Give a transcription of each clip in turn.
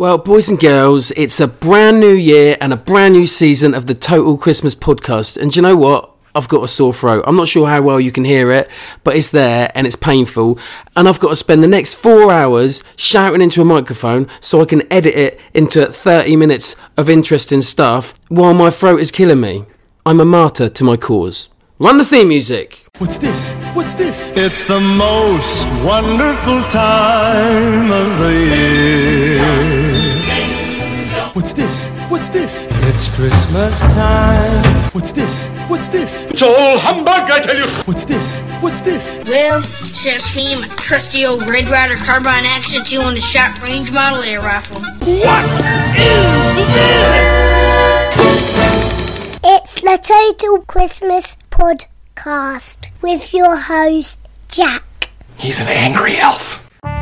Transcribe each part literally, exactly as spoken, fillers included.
Well, boys and girls, it's a brand new year and a brand new season of the Total Christmas Podcast. And do you know what? I've got a sore throat. I'm not sure how well you can hear it, but it's there and it's painful. And I've got to spend the next four hours shouting into a microphone so I can edit it into thirty minutes of interesting stuff while my throat is killing me. I'm a martyr to my cause. Run the theme music. What's this? What's this? It's the most wonderful time of the year. What's this? What's this? It's Christmas time. What's this? What's this? It's all humbug, I tell you. What's this? What's this? Well, it's that same trusty old Red Ryder Carbine Action two on the short range model air rifle. What is this? It's the Total Christmas Podcast with your host, Jack. He's an angry elf.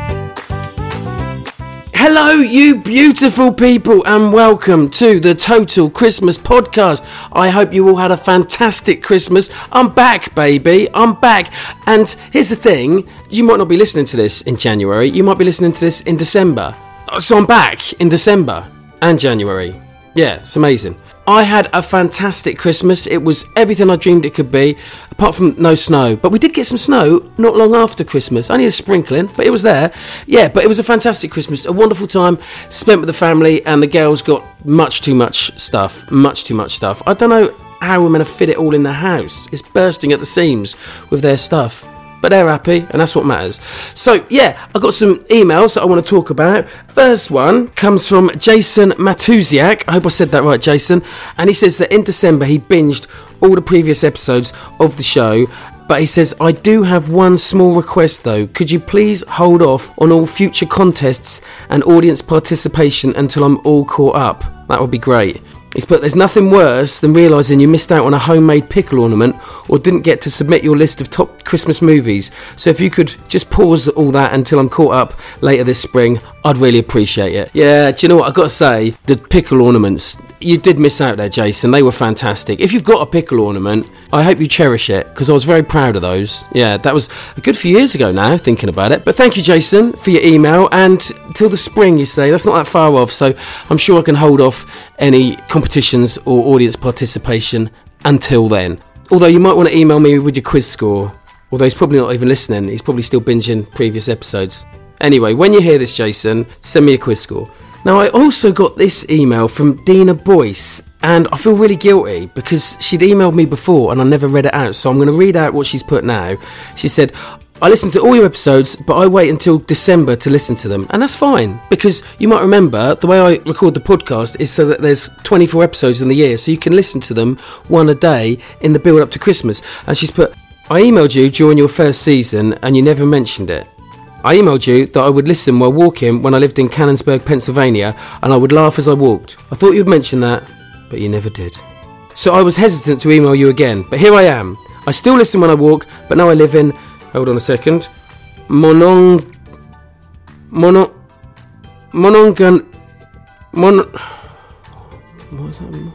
Hello, you beautiful people, and welcome to the Total Christmas Podcast. I hope you all had a fantastic Christmas. I'm back, baby. I'm back. And here's the thing. You might not be listening to this in January. You might be listening to this in December. So I'm back in December and January. Yeah, it's amazing. I had a fantastic Christmas. It was everything I dreamed it could be, apart from no snow. But we did get some snow not long after Christmas. Only a sprinkling, but it was there. Yeah, but it was a fantastic Christmas. A wonderful time spent with the family, and the girls got much too much stuff. Much too much stuff. I don't know how we're going to fit it all in the house. It's bursting at the seams with their stuff. But they're happy, and that's what matters. So, yeah, I've got some emails that I want to talk about. First one comes from Jason Matuziak. I hope I said that right, Jason. And he says that in December he binged all the previous episodes of the show. But he says, I do have one small request, though. Could you please hold off on all future contests and audience participation until I'm all caught up? That would be great. He's put, there's nothing worse than realising you missed out on a homemade pickle ornament or didn't get to submit your list of top Christmas movies. So if you could just pause all that until I'm caught up later this spring, I'd really appreciate it. Yeah, do you know what? I've got to say, the pickle ornaments, you did miss out there, Jason. They were fantastic. If you've got a pickle ornament, I hope you cherish it, because I was very proud of those. Yeah, that was a good few years ago now, thinking about it. But thank you, Jason, for your email. And till the spring, you say, that's not that far off, so I'm sure I can hold off any competitions or audience participation until then. Although you might want to email me with your quiz score. Although he's probably not even listening. He's probably still binging previous episodes. Anyway, when you hear this, Jason, send me a quiz score. Now, I also got this email from Dina Boyce, and I feel really guilty because she'd emailed me before and I never read it out. So I'm going to read out what she's put now. She said, I listen to all your episodes, but I wait until December to listen to them. And that's fine, because you might remember the way I record the podcast is so that there's twenty-four episodes in the year, so you can listen to them one a day in the build up to Christmas. And she's put, I emailed you during your first season and you never mentioned it. I emailed you that I would listen while walking when I lived in Canonsburg, Pennsylvania, and I would laugh as I walked. I thought you'd mention that, but you never did. So I was hesitant to email you again, but here I am. I still listen when I walk, but now I live in, hold on a second, Monong... Mono... Monongan... Mon... What is that?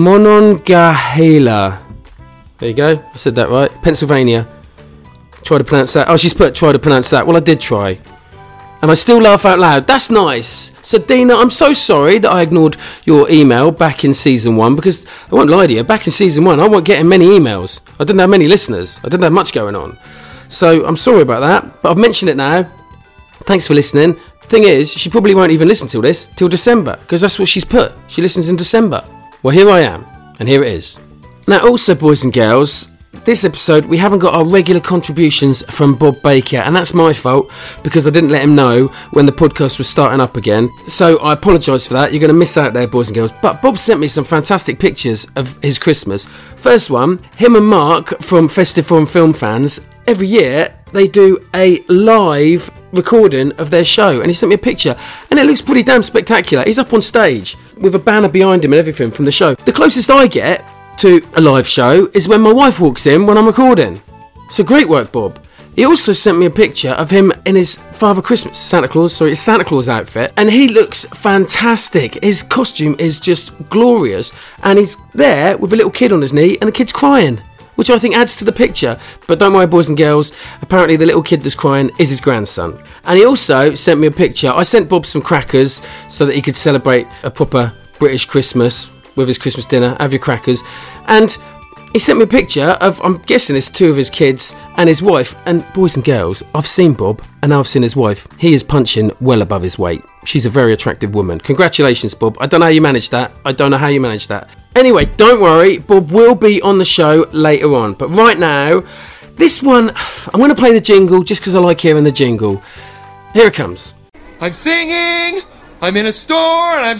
Monongahela. There you go, I said that right. Pennsylvania. Try to pronounce that. Oh, she's put try to pronounce that. Well, I did try. And I still laugh out loud. That's nice. So, Dina, I'm so sorry that I ignored your email back in season one, because I won't lie to you, back in season one, I wasn't getting many emails. I didn't have many listeners. I didn't have much going on. So, I'm sorry about that, but I've mentioned it now. Thanks for listening. Thing is, she probably won't even listen to this till December, because that's what she's put. She listens in December. Well, here I am, and here it is. Now, also, boys and girls, this episode, we haven't got our regular contributions from Bob Baker, and that's my fault because I didn't let him know when the podcast was starting up again. So I apologise for that. You're going to miss out there, boys and girls. But Bob sent me some fantastic pictures of his Christmas. First one, him and Mark from Festive Forum Film Fans. Every year, they do a live recording of their show, and he sent me a picture, and it looks pretty damn spectacular. He's up on stage with a banner behind him and everything from the show. The closest I get to a live show is when my wife walks in when I'm recording. So great work, Bob. He also sent me a picture of him in his Father Christmas, Santa Claus, sorry, his Santa Claus outfit, and he looks fantastic. His costume is just glorious, and he's there with a little kid on his knee, and the kid's crying, which I think adds to the picture. But don't worry, boys and girls, apparently the little kid that's crying is his grandson. And he also sent me a picture. I sent Bob some crackers so that he could celebrate a proper British Christmas with his Christmas dinner. Have your crackers. And he sent me a picture of, I'm guessing it's two of his kids and his wife. And boys and girls, I've seen Bob and now I've seen his wife. He is punching well above his weight. She's a very attractive woman. Congratulations, Bob. I don't know how you managed that. I don't know how you managed that. Anyway, don't worry. Bob will be on the show later on. But right now, this one, I'm going to play the jingle just because I like hearing the jingle. Here it comes. I'm singing. I'm in a store and I'm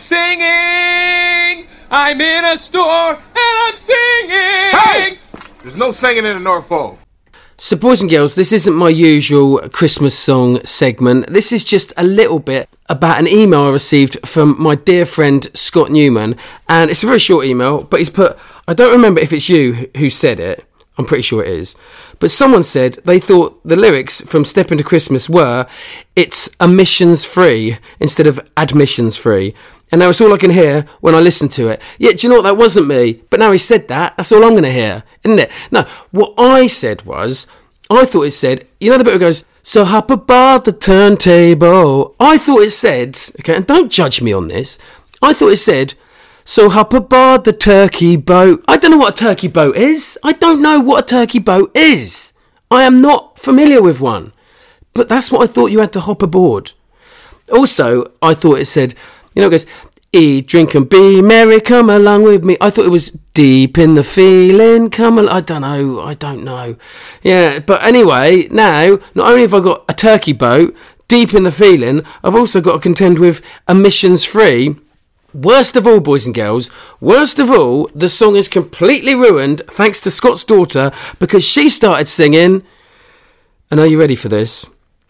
singing. I'm in a store and I'm singing. Hey! There's no singing in the North Pole. So, boys and girls, this isn't my usual Christmas song segment. This is just a little bit about an email I received from my dear friend Scott Newman. And it's a very short email, but he's put, I don't remember if it's you who said it. I'm pretty sure it is. But someone said they thought the lyrics from Step Into Christmas were, it's admissions free instead of admissions free. And now it's all I can hear when I listen to it. Yeah, do you know what? That wasn't me. But now he said that, that's all I'm going to hear, isn't it? No, what I said was, I thought it said, you know the bit where it goes, so hop aboard the turntable. I thought it said, okay, and don't judge me on this. I thought it said, so hop aboard the turkey boat. I don't know what a turkey boat is. I don't know what a turkey boat is. I am not familiar with one. But that's what I thought you had to hop aboard. Also, I thought it said, you know, it goes, eat, drink and be merry, come along with me. I thought it was deep in the feeling, come along. I don't know, I don't know. Yeah, but anyway, now, not only have I got a turkey boat, deep in the feeling, I've also got to contend with emissions free. Worst of all, boys and girls, worst of all, the song is completely ruined thanks to Scott's daughter because she started singing, and are you ready for this?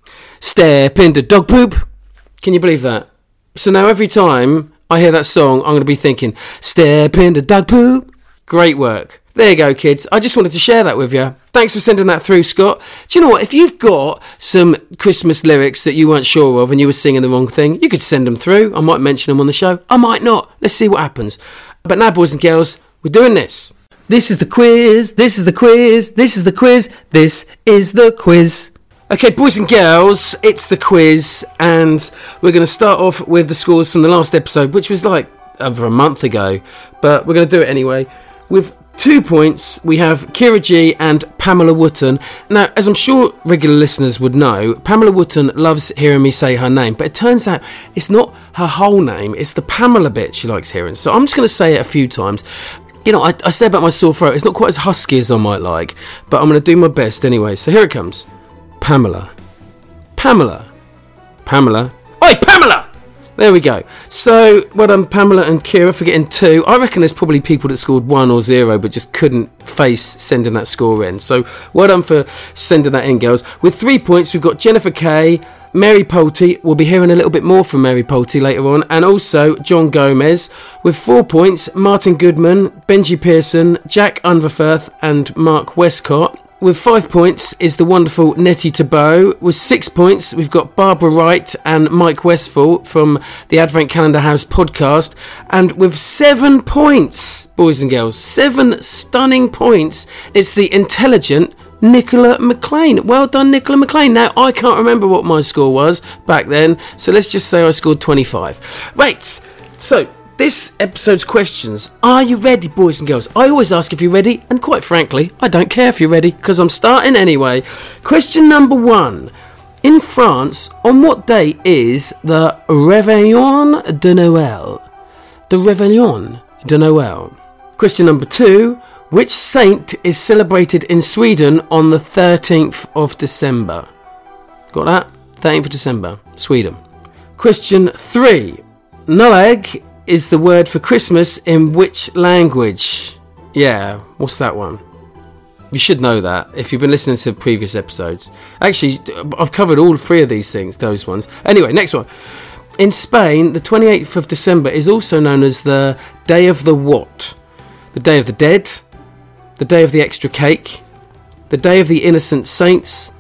Step into dog poop. Can you believe that? So now every time I hear that song, I'm going to be thinking, step into dog poop. Great work. There you go, kids. I just wanted to share that with you. Thanks for sending that through, Scott. Do you know what? If you've got some Christmas lyrics that you weren't sure of and you were singing the wrong thing, you could send them through. I might mention them on the show. I might not. Let's see what happens. But now, boys and girls, we're doing this. This is the quiz. This is the quiz. This is the quiz. This is the quiz. Okay, boys and girls, it's the quiz, and we're going to start off with the scores from the last episode, which was like over a month ago, but we're going to do it anyway. With two points, we have Kira G and Pamela Wooten. Now, as I'm sure regular listeners would know, Pamela Wooten loves hearing me say her name, but it turns out it's not her whole name, it's the Pamela bit she likes hearing. So I'm just going to say it a few times. You know, I, I say about my sore throat, it's not quite as husky as I might like, but I'm going to do my best anyway. So here it comes. Pamela. Pamela. Pamela. Oi, Pamela! There we go. So, well done, Pamela and Kira for getting two. I reckon there's probably people that scored one or zero but just couldn't face sending that score in. So, well done for sending that in, girls. With three points, we've got Jennifer Kay, Mary Pulte. We'll be hearing a little bit more from Mary Pulte later on. And also John Gomez. With four points, Martin Goodman, Benji Pearson, Jack Unverfirth and Mark Westcott. With five points is the wonderful Nettie Tabot. With six points, we've got Barbara Wright and Mike Westfall from the Advent Calendar House podcast. And with seven points, boys and girls, seven stunning points, it's the intelligent Nicola McLean. Well done, Nicola McLean. Now, I can't remember what my score was back then, so let's just say I scored twenty-five. Right, so this episode's questions. Are you ready, boys and girls? I always ask if you're ready, and quite frankly, I don't care if you're ready, because I'm starting anyway. Question number one. In France, on what day is the Réveillon de Noël? The Réveillon de Noël. Question number two. Which saint is celebrated in Sweden on the thirteenth of December? Got that? thirteenth of December, Sweden. Question three. Nulleg is the word for Christmas in which language? Yeah, what's that one? You should know that if you've been listening to previous episodes. Actually, I've covered all three of these things, those ones. Anyway, next one. In Spain, the twenty-eighth of December is also known as the Day of the what? The Day of the Dead? The Day of the Extra Cake? The Day of the Innocent Saints?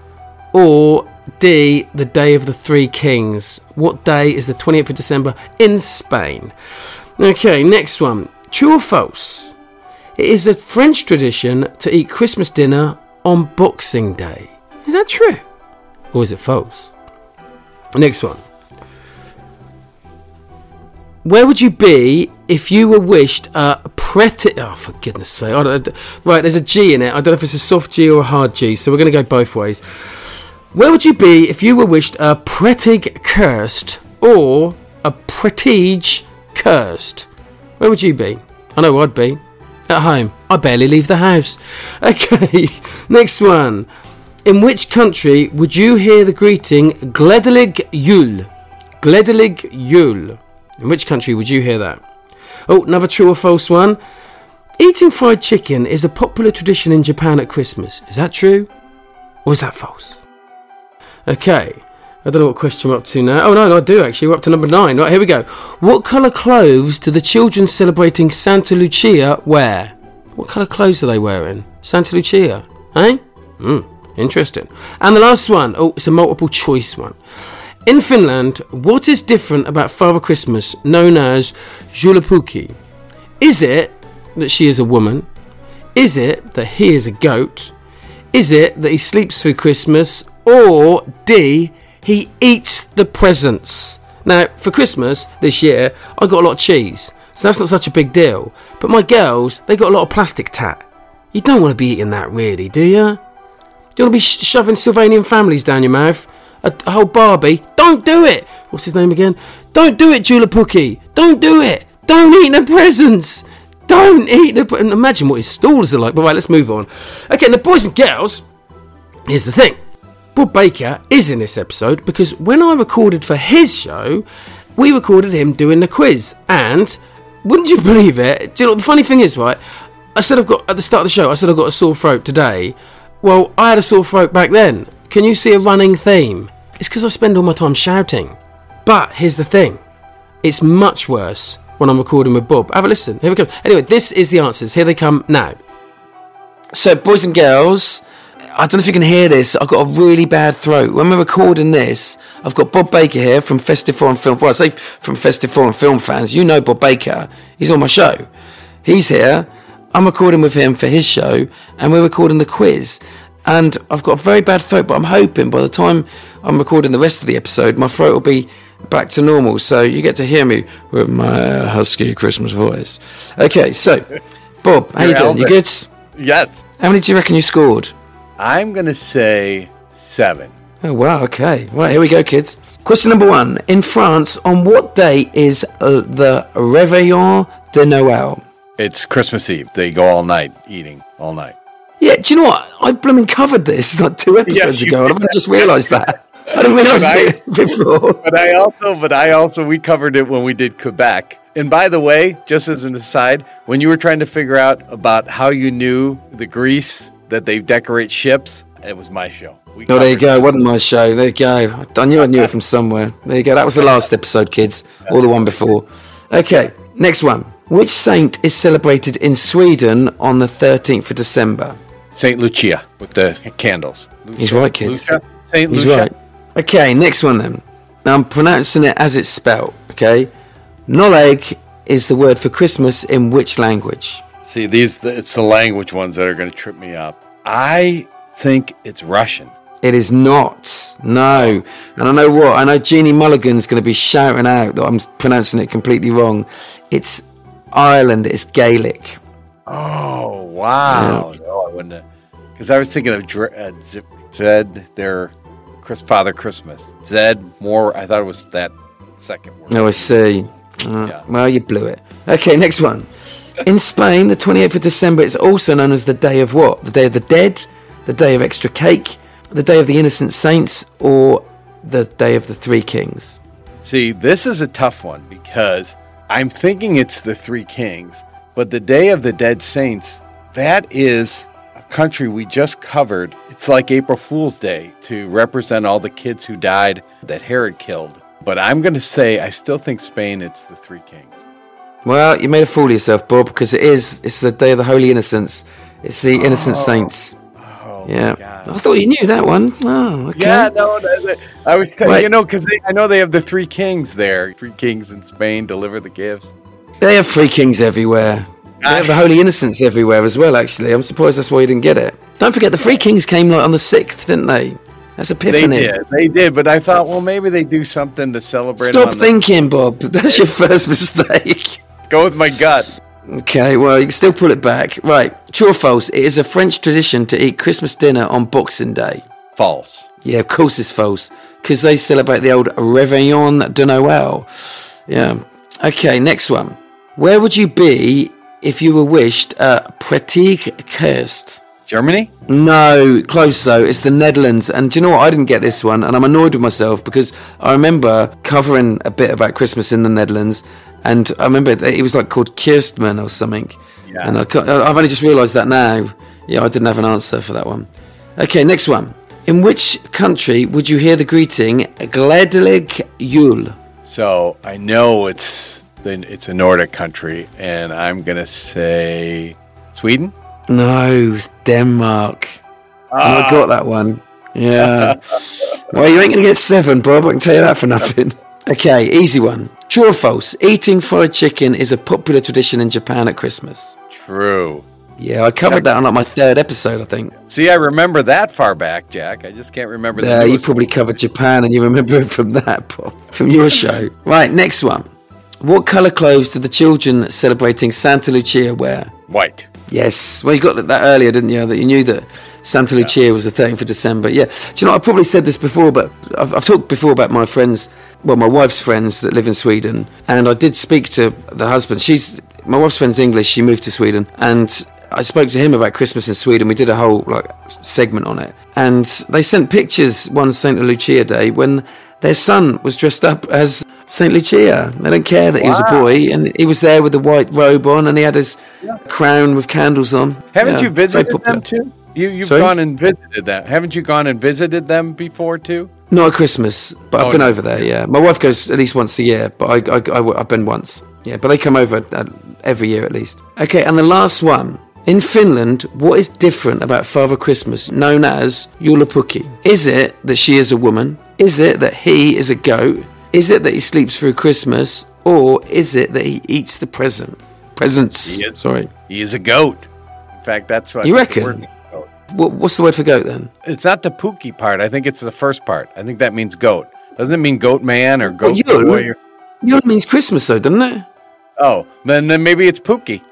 Or D, the Day of the Three Kings? What day is the twenty-eighth of December in Spain? Okay, next one. True or false? It is a French tradition to eat Christmas dinner on Boxing Day. Is that true? Or is it false? Next one. Where would you be if you were wished a pretty... Oh, for goodness sake. I don't, right, there's a G in it. I don't know if it's a soft G or a hard G, so we're going to go both ways. Where would you be if you were wished a prettig cursed or a prettige cursed? Where would you be? I know where I'd be. At home. I barely leave the house. Okay, next one. In which country would you hear the greeting Gledelig Jul? Gledelig Jul. In which country would you hear that? Oh, another true or false one. Eating fried chicken is a popular tradition in Japan at Christmas. Is that true? Or is that false? Okay. I don't know what question we're up to now. Oh, no, no, I do actually. We're up to number nine. Right, here we go. What colour clothes do the children celebrating Santa Lucia wear? What colour clothes are they wearing? Santa Lucia. Eh? Hmm. Interesting. And the last one. Oh, it's a multiple choice one. In Finland, what is different about Father Christmas, known as Juhlapuki? Is it that she is a woman? Is it that he is a goat? Is it that he sleeps through Christmas? Or D, he eats the presents? Now, for Christmas this year, I got a lot of cheese, so that's not such a big deal. But my girls, they got a lot of plastic tat. You don't want to be eating that, really, do you? Do you want to be sh- shoving Sylvanian families down your mouth? A, a whole Barbie? Don't do it! What's his name again? Don't do it, Juhlapuki! Don't do it! Don't eat the presents! Don't eat the... And imagine what his stalls are like. But right, let's move on. Okay, now, boys and girls, here's the thing. Bob Baker is in this episode because when I recorded for his show, we recorded him doing the quiz. And, wouldn't you believe it? Do you know what the funny thing is, right? I said I've got, at the start of the show, I said I've got a sore throat today. Well, I had a sore throat back then. Can you see a running theme? It's because I spend all my time shouting. But here's the thing. It's much worse when I'm recording with Bob. Have a listen. Here we go. Anyway, this is the answers. Here they come now. So, boys and girls, I don't know if you can hear this. I've got a really bad throat. When we're recording this, I've got Bob Baker here from Festive Forum Film. Well, I say from Festive Forum Film fans. You know Bob Baker. He's on my show. He's here. I'm recording with him for his show, and we're recording the quiz. And I've got a very bad throat, but I'm hoping by the time I'm recording the rest of the episode, my throat will be back to normal. So you get to hear me with my husky Christmas voice. Okay, so, Bob, how you doing? You good? Yes. How many do you reckon you scored? I'm going to say seven. Oh, wow, okay. Right, here we go, kids. Question number one. In France, on what day is uh, the Réveillon de Noël? It's Christmas Eve. They go all night, eating all night. Yeah, do you know what? I blooming covered this like two episodes yes, ago, and I've just realised that. I didn't realise it before. But I also, but I also, we covered it when we did Quebec. And by the way, just as an aside, when you were trying to figure out about how you knew the Greece that they decorate ships, it was my show. We oh, there you go. It wasn't my show. There you go. I knew I knew it from somewhere. There you go. That was the last episode, kids. Or the one before. Okay, next one. Which saint is celebrated in Sweden on the thirteenth of December? Saint Lucia with the candles. Lucia. He's right, kids. Lucia? Saint He's Lucia. right. Okay, next one then. Now I'm pronouncing it as it's spelled, okay? Noleg is the word for Christmas in which language? See, these it's the language ones that are going to trip me up. I think it's Russian. It is not. No. And I know what? I know Jeannie Mulligan's going to be shouting out that I'm pronouncing it completely wrong. It's Ireland. It's Gaelic. Oh, wow. Yeah. No, I wouldn't have. Because I was thinking of Dre, uh, Zed, their Chris, Father Christmas. Zed, more, I thought it was that second word. Oh, I see. Uh, yeah. Well, you blew it. Okay, next one. In Spain, the twenty-eighth of December is also known as the Day of what? The Day of the Dead, the Day of Extra Cake, the Day of the Innocent Saints, or the Day of the Three Kings? See, this is a tough one because I'm thinking it's the Three Kings, but the Day of the Dead Saints, that is a country we just covered. It's like April Fool's Day to represent all the kids who died that Herod killed. But I'm going to say I still think Spain, it's the Three Kings. Well, you made a fool of yourself, Bob, because it is. It's the Day of the Holy Innocents. It's the oh. Innocent Saints. Oh, yeah. My God. I thought you knew that one. Oh, okay. Yeah, no, I was telling right. you know, because I know they have the Three Kings there. Three Kings in Spain deliver the gifts. They have Three Kings everywhere. They have the Holy Innocents everywhere as well, actually. I'm surprised that's why you didn't get it. Don't forget, the Three Kings came like on the sixth, didn't they? That's Epiphany. They did, they did, but I thought, well, maybe they do something to celebrate. Stop on thinking, the... Bob. That's your first mistake. Go with my gut. Okay, well, you can still pull it back. Right, true or false? It is a French tradition to eat Christmas dinner on Boxing Day. False. Yeah, of course it's false, because they celebrate the old Réveillon de Noël. Yeah. Okay, next one. Where would you be if you were wished a prettig kerst? Germany? No, close though. It's the Netherlands. And do you know what? I didn't get this one, and I'm annoyed with myself because I remember covering a bit about Christmas in the Netherlands, and I remember it was like called Kerstman or something. Yeah. And I, I've only just realised that now. Yeah, I didn't have an answer for that one. Okay, next one. In which country would you hear the greeting Glædelig Jul? So I know it's the, it's a Nordic country, and I'm gonna say Sweden. No, it's Denmark. Ah. I got that one. Yeah. Well, you ain't going to get seven, Bob. I can tell you that for nothing. Okay, easy one. True or false? Eating fried chicken is a popular tradition in Japan at Christmas. True. Yeah, I covered that on like my third episode, I think. See, I remember that far back, Jack. I just can't remember. Yeah, you probably covered Japan and you remember it from that, Bob, from your show. Right, next one. What colour clothes did the children celebrating Santa Lucia wear? White. Yes. Well, you got that earlier, didn't you? That you knew that Santa Lucia yeah. was the thirteenth of December. Yeah. Do you know, I've probably said this before, but I've, I've talked before about my friends, well, my wife's friends that live in Sweden. And I did speak to the husband. She's, my wife's friend's English. She moved to Sweden. And I spoke to him about Christmas in Sweden. We did a whole like segment on it. And they sent pictures one Santa Lucia day when their son was dressed up as Saint Lucia. They don't care that wow. he was a boy, and he was there with the white robe on, and he had his yeah. crown with candles on. Haven't yeah, you visited them too? You, you've Sorry? gone and visited them. Haven't you gone and visited them before too? Not at Christmas, but oh, I've been no. over there, yeah. My wife goes at least once a year, but I, I, I, I've been once. Yeah, but they come over every year at least. Okay, and the last one. In Finland, what is different about Father Christmas, known as Joulupukki? Is it that she is a woman? Is it that he is a goat? Is it that he sleeps through Christmas? Or is it that he eats the present? Presents. He is, Sorry. He is a goat. In fact, that's what you reckon. What, what's the word for goat then? It's not the pookie part. I think it's the first part. I think that means goat. Doesn't it mean goat man or goat well, boy? Yule means Christmas, though, doesn't it? Oh, then then maybe it's pookie.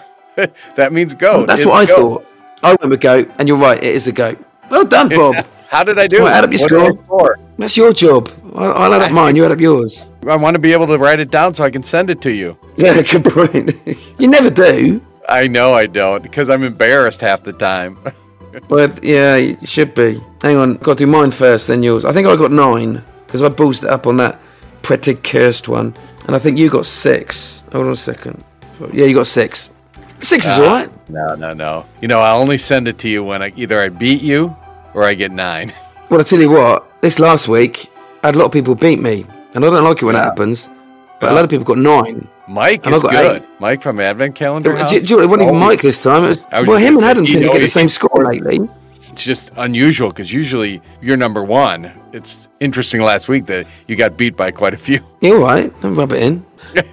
That means goat. Well, that's it's what I goat. thought. I went with goat, and you're right. It is a goat. Well done, Bob. How did I do? Well, add up your score. That's your job. I'll, I'll add up mine. You add up yours. I want to be able to write it down so I can send it to you. Yeah, good point. You never do. I know I don't, because I'm embarrassed half the time. But yeah, you should be. Hang on, got to do mine first, then yours. I think I got nine because I boosted it up on that pretty cursed one, and I think you got six. Hold on a second. Yeah, you got six. Six is uh, all right. No, no, no. You know, I'll only send it to you when I either I beat you or I get nine. Well, I tell you what, this last week, I had a lot of people beat me, and I don't like it when yeah. that happens, but yeah. a lot of people got nine. Mike is good. Eight. Mike from Advent Calendar it, House. Do, do, it wasn't even Mike this time. It was, was well, him and Adam tend to get the same score lately. It's just unusual, because usually you're number one. It's interesting last week that you got beat by quite a few. You're right. Don't rub it in.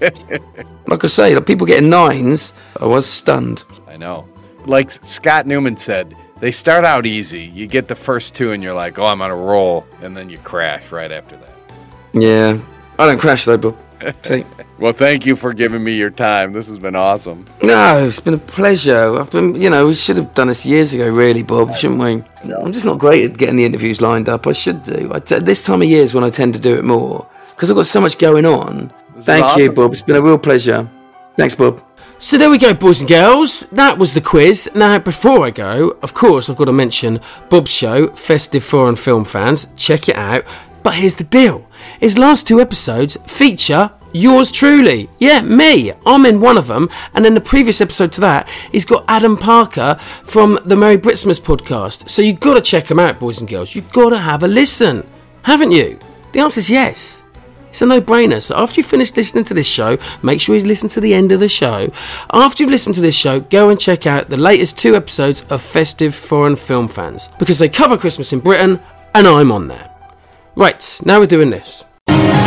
Like I say, like people getting nines, I was stunned. I know. Like Scott Newman said, they start out easy. You get the first two and you're like, oh, I'm on a roll. And then you crash right after that. Yeah. I don't crash though, Bob. See? Well, thank you for giving me your time. This has been awesome. No, it's been a pleasure. I've been, you know, we should have done this years ago, really, Bob, shouldn't we? No. I'm just not great at getting the interviews lined up. I should do. I t- this time of year is when I tend to do it more, because I've got so much going on. This Thank awesome. you, Bob. It's been a real pleasure. Thanks, Bob. So there we go, boys and girls. That was the quiz. Now, before I go, of course, I've got to mention Bob's show, Festive Foreign Film Fans. Check it out. But here's the deal. His last two episodes feature yours truly. Yeah, me. I'm in one of them. And then the previous episode to that, he's got Adam Parker from the Merry Britsmas podcast. So you've got to check him out, boys and girls. You've got to have a listen. Haven't you? The answer's yes. It's a no-brainer. So after you finish listening to this show, make sure you listen to the end of the show. After you've listened to this show, go and check out the latest two episodes of Festive Foreign Film Fans, because they cover Christmas in Britain, and I'm on there. Right, now we're doing this.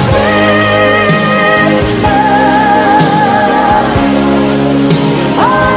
Oh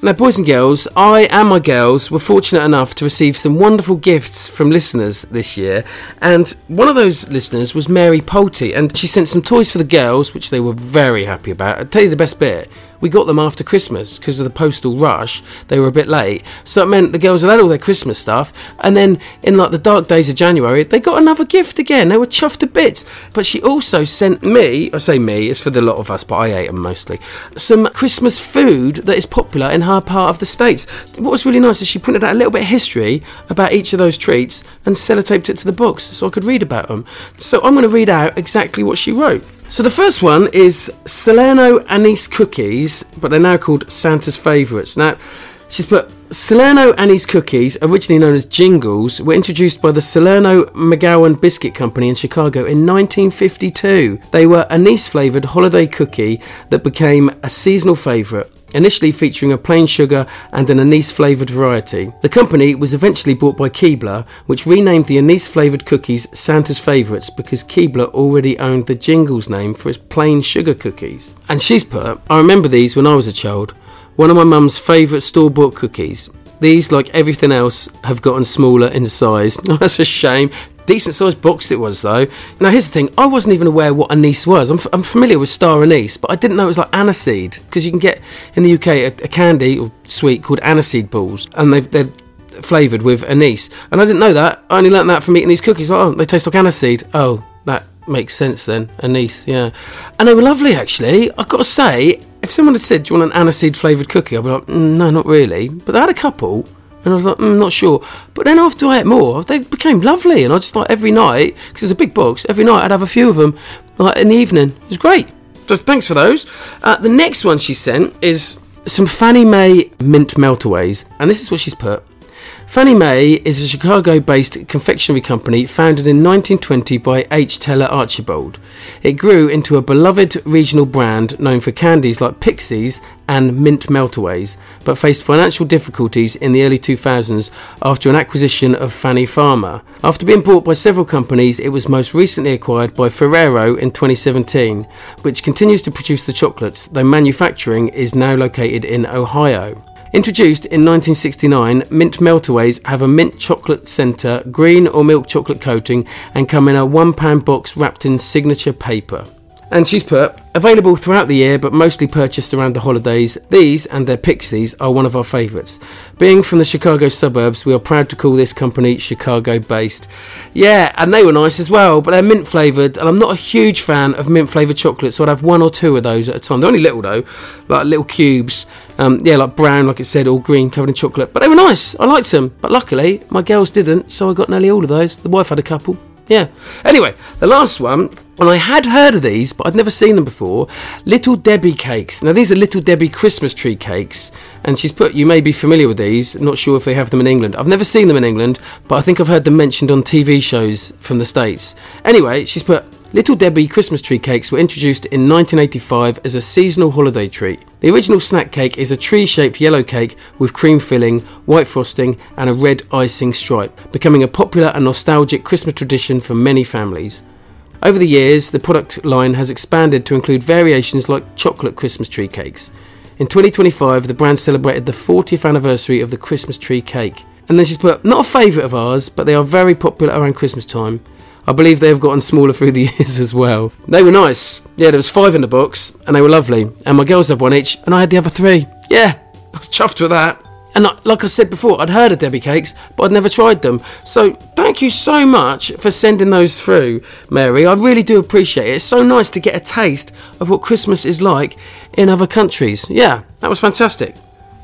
Now, boys and girls, I and my girls were fortunate enough to receive some wonderful gifts from listeners this year, and one of those listeners was Mary Poulty, and she sent some toys for the girls, which they were very happy about. I'll tell you the best bit. We got them after Christmas because of the postal rush. They were a bit late, so it meant the girls had had all their Christmas stuff, and then in like the dark days of January they got another gift again. They were chuffed to bits. But she also sent me, I say me, it's for the lot of us, but I ate them mostly, some Christmas food that is popular in her part of the States. What was really nice is she printed out a little bit of history about each of those treats and sellotaped it to the box so I could read about them. So I'm going to read out exactly what she wrote. So the first one is Salerno Anise cookies, but they're now called Santa's Favourites. Now, she's put Salerno Anise cookies, originally known as Jingles, were introduced by the Salerno McGowan Biscuit Company in Chicago in nineteen fifty-two. They were anise-flavoured holiday cookie that became a seasonal favourite, initially featuring a plain sugar and an anise-flavoured variety. The company was eventually bought by Keebler, which renamed the anise-flavoured cookies Santa's Favourites because Keebler already owned the Jingles name for its plain sugar cookies. And she's put, I remember these when I was a child. One of my mum's favourite store-bought cookies. These, like everything else, have gotten smaller in size. That's a shame. Decent sized box it was though. Now here's the thing, I wasn't even aware what anise was. I'm, f- I'm familiar with star anise, but I didn't know it was like aniseed, because you can get in the U K a, a candy or sweet called aniseed balls, and they've, they're flavoured with anise. And I didn't know that. I only learnt that from eating these cookies. Like, oh, they taste like aniseed. Oh, that makes sense then. Anise, yeah. And they were lovely actually. I've got to say, if someone had said, do you want an aniseed flavoured cookie? I'd be like, mm, no, not really. But they had a couple. And I was like, mm, not sure. But then after I ate more, they became lovely. And I just like every night, because it's a big box, every night I'd have a few of them like in the evening. It was great. So thanks for those. Uh, the next one she sent is some Fannie Mae mint meltaways. And this is what she's put. Fannie Mae is a Chicago-based confectionery company founded in nineteen twenty by H. Teller Archibald. It grew into a beloved regional brand known for candies like Pixies and mint meltaways, but faced financial difficulties in the early two thousands after an acquisition of Fannie Farmer. After being bought by several companies, it was most recently acquired by Ferrero in twenty seventeen, which continues to produce the chocolates, though manufacturing is now located in Ohio. Introduced in nineteen sixty-nine, mint meltaways have a mint chocolate centre, green or milk chocolate coating, and come in a one pound box wrapped in signature paper. And she's put, available throughout the year but mostly purchased around the holidays, these and their Pixies are one of our favourites. Being from the Chicago suburbs, we are proud to call this company Chicago-based. Yeah, and they were nice as well, but they're mint flavoured, and I'm not a huge fan of mint flavoured chocolate, so I'd have one or two of those at a time. They're only little though, like little cubes. Um, yeah, like brown, like it said, all green, covered in chocolate. But they were nice. I liked them. But luckily, my girls didn't, so I got nearly all of those. The wife had a couple. Yeah. Anyway, the last one, and I had heard of these, but I'd never seen them before. Little Debbie cakes. Now, these are Little Debbie Christmas tree cakes. And she's put, you may be familiar with these. Not sure if they have them in England. I've never seen them in England, but I think I've heard them mentioned on T V shows from the States. Anyway, she's put, Little Debbie Christmas tree cakes were introduced in nineteen eighty-five as a seasonal holiday treat. The original snack cake is a tree-shaped yellow cake with cream filling, white frosting and a red icing stripe, becoming a popular and nostalgic Christmas tradition for many families. Over the years, the product line has expanded to include variations like chocolate Christmas tree cakes. In twenty twenty-five, the brand celebrated the fortieth anniversary of the Christmas tree cake. And then she's put, not a favourite of ours, but they are very popular around Christmas time. I believe they have gotten smaller through the years as well. They were nice. Yeah, there was five in the box, and they were lovely. And my girls had one each, and I had the other three. Yeah, I was chuffed with that. And like I said before, I'd heard of Debbie cakes, but I'd never tried them. So thank you so much for sending those through, Mary. I really do appreciate it. It's so nice to get a taste of what Christmas is like in other countries. Yeah, that was fantastic.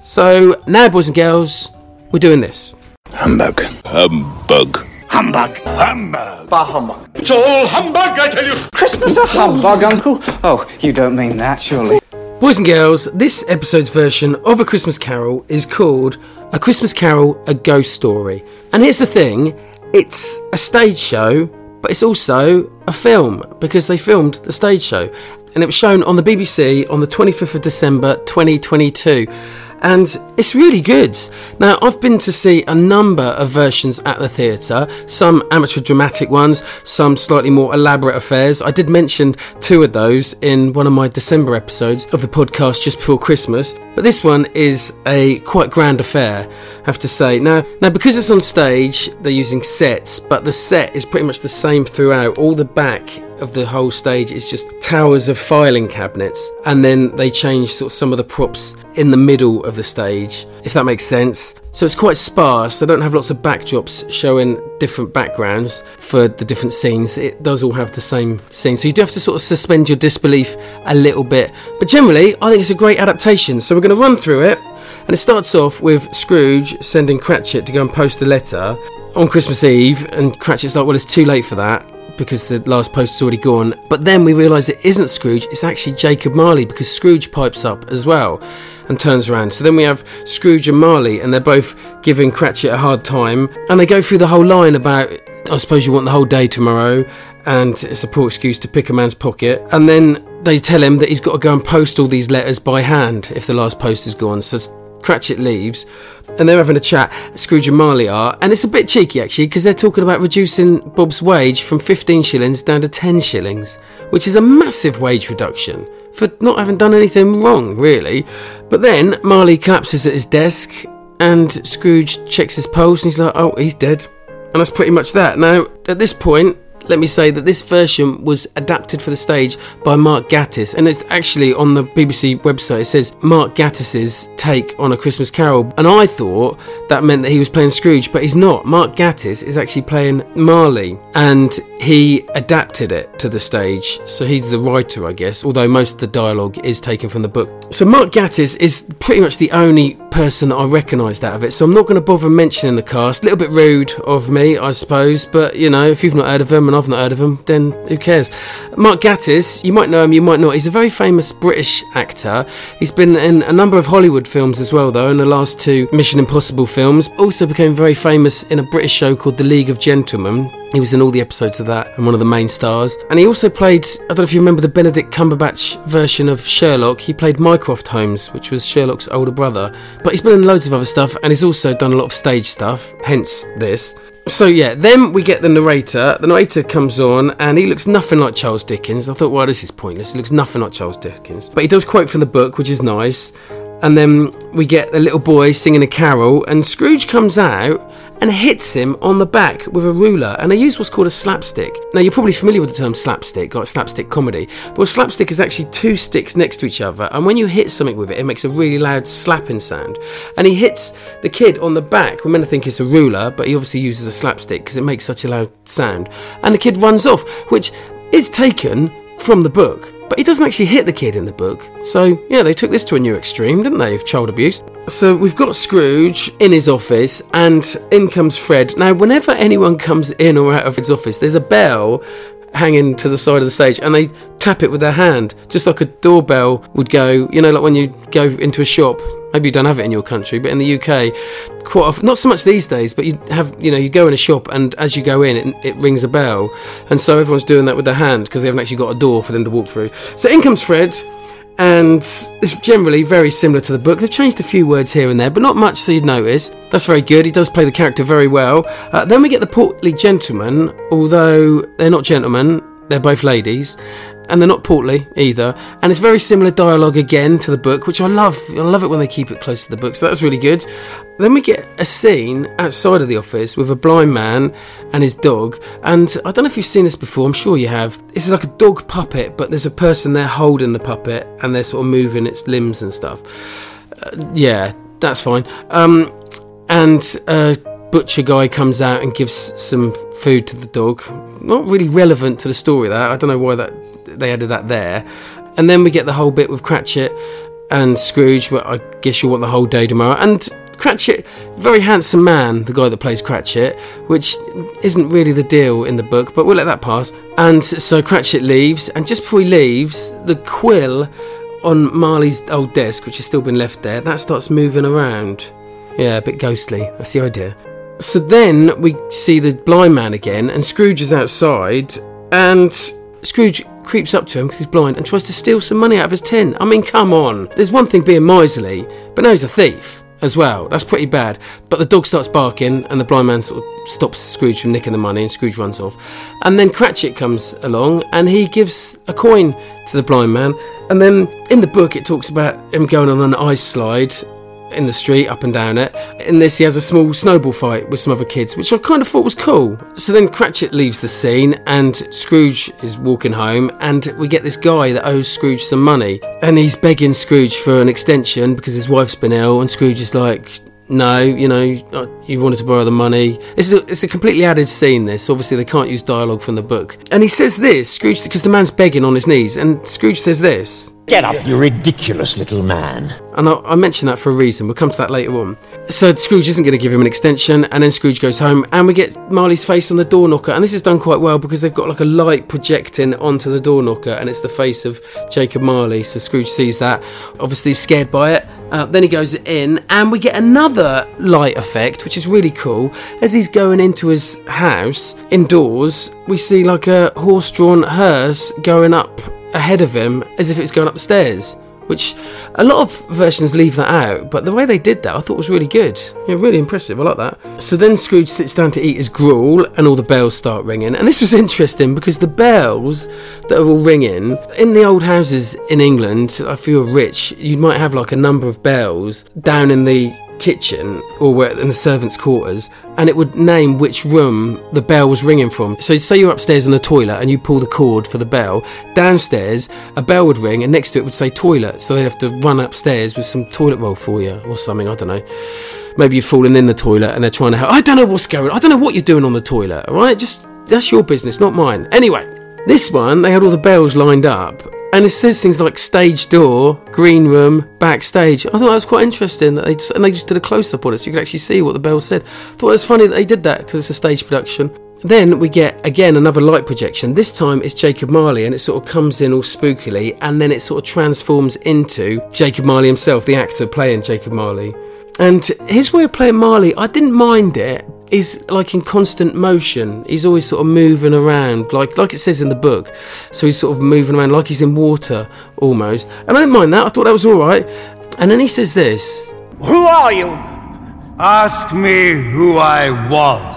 So now, boys and girls, we're doing this. Humbug. Humbug. Humbug. Humbug. Bah humbug. It's all humbug, I tell you. Christmas a humbug, Uncle? Oh, you don't mean that, surely. Boys and girls, this episode's version of A Christmas Carol is called A Christmas Carol, A Ghost Story. And here's the thing, it's a stage show, but it's also a film, because they filmed the stage show. And it was shown on the B B C on the twenty-fifth of December twenty twenty-two. and it's really good. Now, I've been to see a number of versions at the theatre, some amateur dramatic ones, some slightly more elaborate affairs. I did mention two of those in one of my December episodes of the podcast just before Christmas, but this one is a quite grand affair, I have to say. Now, now because it's on stage, they're using sets, but the set is pretty much the same throughout. All the back of the whole stage is just towers of filing cabinets, and then they change sort of some of the props in the middle of the stage, if that makes sense. So it's quite sparse. They don't have lots of backdrops showing different backgrounds for the different scenes. It does all have the same scene, so you do have to sort of suspend your disbelief a little bit, but generally I think it's a great adaptation. So we're going to run through it, and it starts off with Scrooge sending Cratchit to go and post a letter on Christmas Eve, and Cratchit's like, well, it's too late for that because the last post is already gone. But then we realise it isn't Scrooge, it's actually Jacob Marley, because Scrooge pipes up as well and turns around. So then we have Scrooge and Marley, and they're both giving Cratchit a hard time, and they go through the whole line about, I suppose you want the whole day tomorrow, and it's a poor excuse to pick a man's pocket. And then they tell him that he's got to go and post all these letters by hand if the last post is gone. So Cratchit leaves, and they're having a chat, Scrooge and Marley are, and it's a bit cheeky actually, because they're talking about reducing Bob's wage from fifteen shillings down to ten shillings, which is a massive wage reduction for not having done anything wrong, really. But then Marley collapses at his desk, and Scrooge checks his pulse, and he's like, oh, he's dead. And that's pretty much that. Now, at this point, let me say that this version was adapted for the stage by Mark Gatiss, and it's actually on the B B C website. It says Mark Gatiss's take on A Christmas Carol, and I thought that meant that he was playing Scrooge, but he's not. Mark Gatiss is actually playing Marley, and he adapted it to the stage, so he's the writer, I guess, although most of the dialogue is taken from the book. So Mark Gatiss is pretty much the only person that I recognised out of it, so I'm not going to bother mentioning the cast. A little bit rude of me, I suppose, but you know, if you've not heard of him and I've not heard of him, then who cares? Mark Gatiss, you might know him, you might not. He's a very famous British actor. He's been in a number of Hollywood films as well, though, in the last two Mission Impossible films. Also became very famous in a British show called The League of Gentlemen. He was in all the episodes of that and one of the main stars. And he also played, I don't know if you remember the Benedict Cumberbatch version of Sherlock, he played Mycroft Holmes, which was Sherlock's older brother. But he's been in loads of other stuff, and he's also done a lot of stage stuff, hence this. So yeah, then we get the narrator. The narrator comes on, and he looks nothing like Charles Dickens. I thought, well, this is pointless. He looks nothing like Charles Dickens. But he does quote from the book, which is nice. And then we get a little boy singing a carol, and Scrooge comes out and hits him on the back with a ruler, and they use what's called a slapstick. Now, you're probably familiar with the term slapstick, like slapstick comedy, but a slapstick is actually two sticks next to each other, and when you hit something with it, it makes a really loud slapping sound. And he hits the kid on the back. We're meant to think it's a ruler, but he obviously uses a slapstick because it makes such a loud sound, and the kid runs off, which is taken from the book. But he doesn't actually hit the kid in the book. So, yeah, they took this to a new extreme, didn't they, of child abuse. So we've got Scrooge in his office, and in comes Fred. Now, whenever anyone comes in or out of his office, there's a bell hanging to the side of the stage, and they tap it with their hand, just like a doorbell would go, you know, like when you go into a shop. Maybe you don't have it in your country, but in the U K, quite often, not so much these days, but you have, you know, you go in a shop, and as you go in, it, it rings a bell, and so everyone's doing that with their hand because they haven't actually got a door for them to walk through. So in comes Fred, and it's generally very similar to the book. They've changed a few words here and there, but not much, so you'd notice. That's very good. He does play the character very well. Uh, then we get the portly gentleman, although they're not gentlemen, they're both ladies. And they're not portly either, and it's very similar dialogue again to the book, which I love. I love it when they keep it close to the book, so that's really good. Then we get a scene outside of the office with a blind man and his dog, and I don't know if you've seen this before, I'm sure you have. It's like a dog puppet, but there's a person there holding the puppet, and they're sort of moving its limbs and stuff. Uh, yeah, that's fine. Um, and a butcher guy comes out and gives some food to the dog. Not really relevant to the story, that. I don't know why that they added that there. And then we get the whole bit with Cratchit and Scrooge, where I guess you want the whole day tomorrow. And Cratchit, very handsome man, the guy that plays Cratchit, which isn't really the deal in the book, but we'll let that pass. And so Cratchit leaves, and just before he leaves, the quill on Marley's old desk, which has still been left there, that starts moving around. Yeah, a bit ghostly, that's the idea. So then we see the blind man again, and Scrooge is outside, and Scrooge creeps up to him because he's blind and tries to steal some money out of his tin. I mean, come on. There's one thing being miserly, but now he's a thief as well. That's pretty bad. But the dog starts barking and the blind man sort of stops Scrooge from nicking the money and Scrooge runs off. And then Cratchit comes along and he gives a coin to the blind man. And then in the book it talks about him going on an ice slide in the street, up and down it. In this he has a small snowball fight with some other kids, which I kind of thought was cool. So then Cratchit leaves the scene and Scrooge is walking home and we get this guy that owes Scrooge some money and he's begging Scrooge for an extension because his wife's been ill, and Scrooge is like, no, you know, you wanted to borrow the money. It's a, it's a completely added scene, this. Obviously they can't use dialogue from the book. And he says this, Scrooge, because the man's begging on his knees, and Scrooge says this: "Get up, you ridiculous little man." And I, I mention that for a reason. We'll come to that later on. So Scrooge isn't going to give him an extension, and then Scrooge goes home, and we get Marley's face on the door knocker. And this is done quite well because they've got like a light projecting onto the door knocker, and it's the face of Jacob Marley. So Scrooge sees that. Obviously he's scared by it. Uh, then he goes in, and we get another light effect, which is really cool. As he's going into his house, indoors, we see like a horse-drawn hearse going up ahead of him as if it's going up the stairs, which a lot of versions leave that out, but the way they did that I thought was really good. Yeah, really impressive. I like that. So then Scrooge sits down to eat his gruel and all the bells start ringing, and this was interesting because the bells that are all ringing in the old houses in England, if you were rich, you might have like a number of bells down in the kitchen or where in the servants' quarters, and it would name which room the bell was ringing from. So say you're upstairs in the toilet and you pull the cord for the bell, downstairs a bell would ring and next to it would say toilet, so they'd have to run upstairs with some toilet roll for you or something. I don't know, maybe you've fallen in the toilet and they're trying to help. I don't know what's going on. I don't know what you're doing on the toilet, alright? Just, that's your business, not mine. Anyway, this one, they had all the bells lined up, and it says things like stage door, green room, backstage. I thought that was quite interesting, that they just, and they just did a close-up on it so you could actually see what the bells said. I thought it was funny that they did that because it's a stage production. Then we get, again, another light projection. This time it's Jacob Marley, and it sort of comes in all spookily, and then it sort of transforms into Jacob Marley himself, the actor playing Jacob Marley. And his way of playing Marley, I didn't mind it, is like in constant motion. He's always sort of moving around, like like it says in the book. So he's sort of moving around like he's in water, almost. And I didn't mind that, I thought that was alright. And then he says this: "Who are you?" Ask me who I was.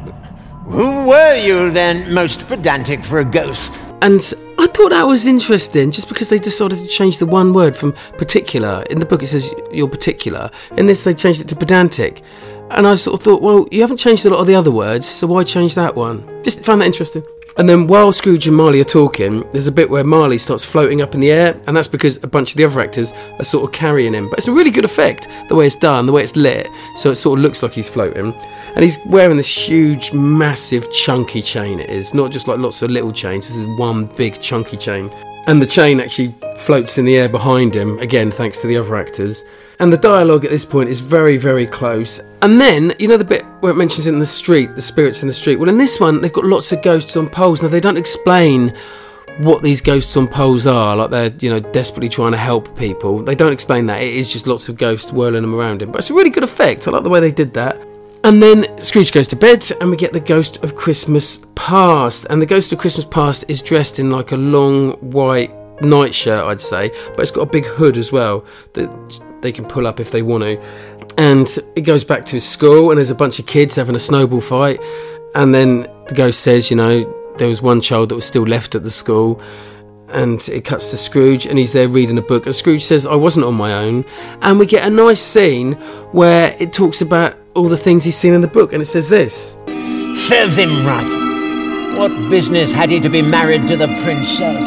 "Who were you then, most pedantic for a ghost?" And I thought that was interesting, just because they decided to change the one word from particular. In the book it says you're particular. In this they changed it to pedantic. And I sort of thought, well, you haven't changed a lot of the other words, so why change that one? Just found that interesting. And then while Scrooge and Marley are talking, there's a bit where Marley starts floating up in the air, and that's because a bunch of the other actors are sort of carrying him. But it's a really good effect, the way it's done, the way it's lit, so it sort of looks like he's floating. And he's wearing this huge, massive, chunky chain it is, not just like lots of little chains, this is one big, chunky chain. And the chain actually floats in the air behind him, again, thanks to the other actors. And the dialogue at this point is very, very close. And then, you know the bit where it mentions in the street, the spirits in the street? Well, in this one, they've got lots of ghosts on poles. Now, they don't explain what these ghosts on poles are, like they're, you know, desperately trying to help people. They don't explain that. It is just lots of ghosts whirling them around him. But it's a really good effect. I like the way they did that. And then Scrooge goes to bed, and we get the Ghost of Christmas Past. And the Ghost of Christmas Past is dressed in like a long white nightshirt, I'd say, but it's got a big hood as well that they can pull up if they want to. And it goes back to his school, and there's a bunch of kids having a snowball fight. And then the ghost says, you know, there was one child that was still left at the school. And it cuts to Scrooge, and he's there reading a book. And Scrooge says, I wasn't on my own. And we get a nice scene where it talks about all the things he's seen in the book. And it says this: "Serves him right. What business had he to be married to the princess?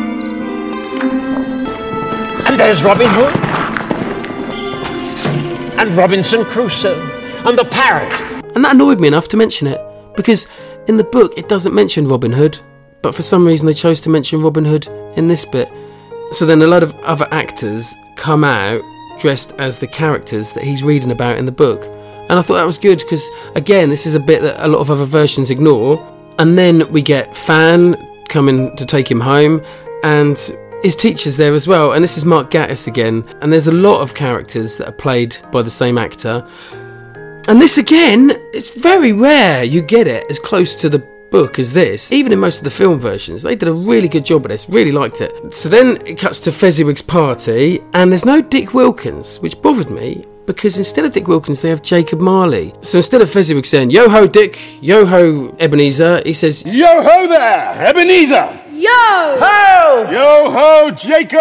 And there's Robin Hood. And Robinson Crusoe. And the parrot." And that annoyed me enough to mention it, because in the book it doesn't mention Robin Hood, but for some reason they chose to mention Robin Hood in this bit. So then a lot of other actors come out dressed as the characters that he's reading about in the book. And I thought that was good, because again, this is a bit that a lot of other versions ignore. And then we get Fan coming to take him home, and his teacher's there as well, and this is Mark Gatiss again. And there's a lot of characters that are played by the same actor. And this again, it's very rare you get it as close to the book as this, even in most of the film versions. They did a really good job of this, really liked it. So then it cuts to Fezziwig's party, and there's no Dick Wilkins, which bothered me, because instead of Dick Wilkins, they have Jacob Marley. So instead of Fezziwig saying, yo-ho, Dick, yo-ho, Ebenezer, he says, yo-ho there, Ebenezer! Yo-ho! Yo-ho, Jacob!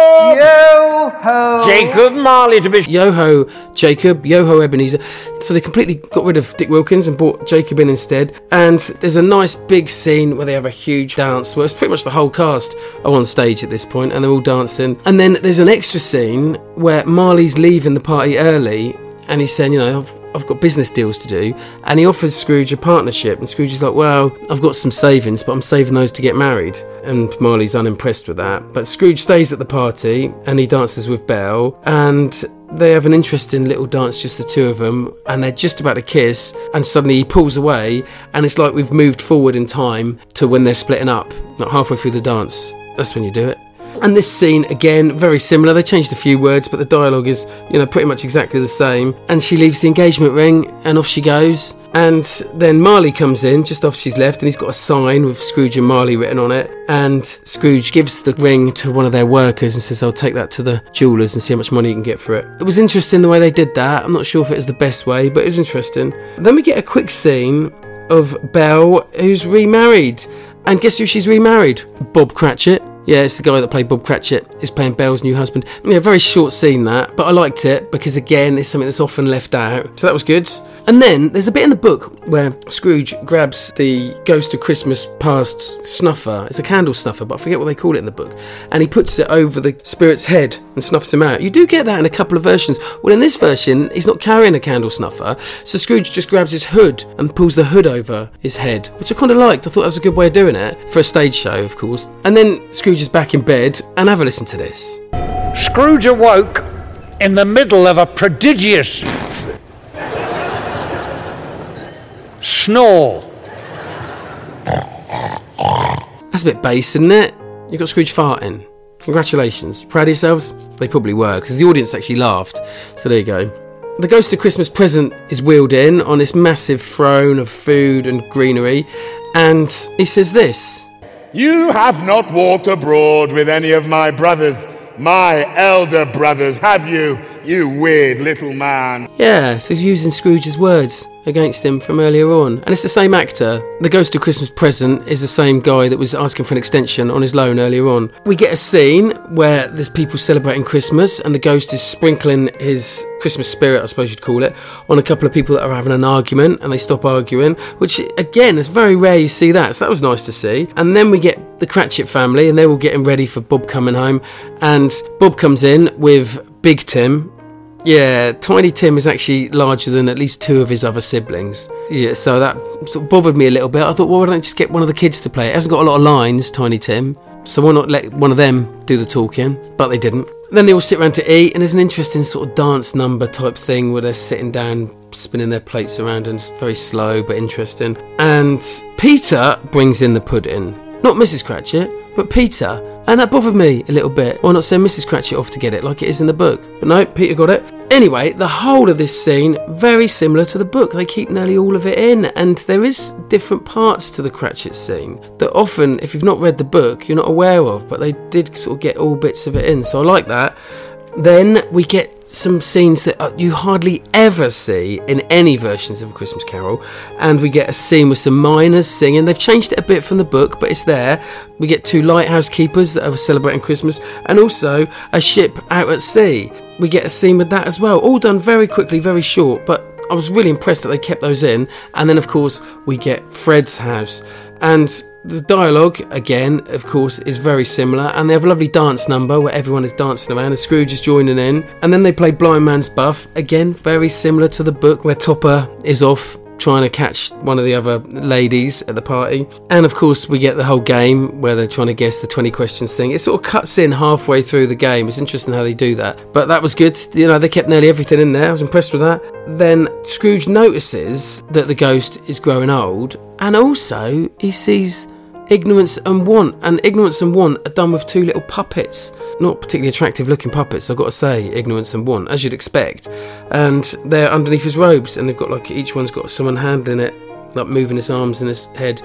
Yo-ho! Jacob Marley to be... Yo-ho, Jacob, yo-ho, Ebenezer. So they completely got rid of Dick Wilkins and brought Jacob in instead. And there's a nice big scene where they have a huge dance, where it's pretty much the whole cast are on stage at this point, and they're all dancing. And then there's an extra scene where Marley's leaving the party early, and he's saying, you know, I've, I've got business deals to do, and he offers Scrooge a partnership, and Scrooge is like, well, I've got some savings, but I'm saving those to get married. And Marley's unimpressed with that, but Scrooge stays at the party, and he dances with Belle, and they have an interesting little dance, just the two of them, and they're just about to kiss, and suddenly he pulls away, and it's like we've moved forward in time to when they're splitting up, like halfway through the dance. That's when you do it. And this scene, again, very similar. They changed a few words, but the dialogue is, you know, pretty much exactly the same. And she leaves the engagement ring, and off she goes. And then Marley comes in, just after she's left, and he's got a sign with Scrooge and Marley written on it. And Scrooge gives the ring to one of their workers and says, I'll take that to the jewellers and see how much money you can get for it. It was interesting the way they did that. I'm not sure if it was the best way, but it was interesting. Then we get a quick scene of Belle, who's remarried. And guess who she's remarried? Bob Cratchit. Yeah, it's the guy that played Bob Cratchit, is playing Belle's new husband. Yeah, very short scene that, but I liked it because, again, it's something that's often left out. So that was good. And then there's a bit in the book where Scrooge grabs the Ghost of Christmas Past snuffer. It's a candle snuffer, but I forget what they call it in the book. And he puts it over the spirit's head and snuffs him out. You do get that in a couple of versions. Well, in this version, he's not carrying a candle snuffer, so Scrooge just grabs his hood and pulls the hood over his head, which I kind of liked. I thought that was a good way of doing it, for a stage show, of course. And then Scrooge is back in bed, and have a listen to this. Scrooge awoke in the middle of a prodigious snore. That's a bit bass, isn't it? You got Scrooge farting. Congratulations. Proud of yourselves? They probably were, because the audience actually laughed. So there you go. The Ghost of Christmas Present is wheeled in on this massive throne of food and greenery, and he says this. You have not walked abroad with any of my brothers, my elder brothers, have you, you weird little man? Yeah, so he's using Scrooge's words against him from earlier on. And it's the same actor. The Ghost of Christmas Present is the same guy that was asking for an extension on his loan earlier on. We get a scene where there's people celebrating Christmas, and the ghost is sprinkling his Christmas spirit, I suppose you'd call it, on a couple of people that are having an argument, and they stop arguing, which, again, is very rare you see that, so that was nice to see. And then we get the Cratchit family, and they're all getting ready for Bob coming home, and Bob comes in with Big Tim. Yeah, Tiny Tim is actually larger than at least two of his other siblings. Yeah, so that sort of bothered me a little bit. I thought, well, why don't I just get one of the kids to play it? It hasn't got a lot of lines, Tiny Tim, so why not let one of them do the talking? But they didn't. Then they all sit around to eat, and there's an interesting sort of dance number type thing where they're sitting down, spinning their plates around, and it's very slow but interesting. And Peter brings in the pudding. Not Missus Cratchit, but Peter. And that bothered me a little bit. Why not send Missus Cratchit off to get it like it is in the book? But no, Peter got it. Anyway, the whole of this scene, very similar to the book. They keep nearly all of it in. And there is different parts to the Cratchit scene that often, if you've not read the book, you're not aware of. But they did sort of get all bits of it in. So I like that. Then we get some scenes that you hardly ever see in any versions of A Christmas Carol, and we get a scene with some miners singing. They've changed it a bit from the book, but it's there. We get two lighthouse keepers that are celebrating Christmas, and also a ship out at sea. We get a scene with that as well, all done very quickly, very short, but I was really impressed that they kept those in. And then, of course, we get Fred's house, and the dialogue, again, of course, is very similar, and they have a lovely dance number where everyone is dancing around and Scrooge is joining in. And then they play Blind Man's Buff, again, very similar to the book, where Topper is off trying to catch one of the other ladies at the party. And of course we get the whole game where they're trying to guess the twenty questions thing. It sort of cuts in halfway through the game. It's interesting how they do that, but that was good. You know, they kept nearly everything in there. I was impressed with that. Then Scrooge notices that the ghost is growing old, and also he sees Ignorance and Want, and Ignorance and Want are done with two little puppets, not particularly attractive looking puppets, I've got to say, Ignorance and Want, as you'd expect, and they're underneath his robes, and they've got like, each one's got someone handling it, like moving his arms and his head,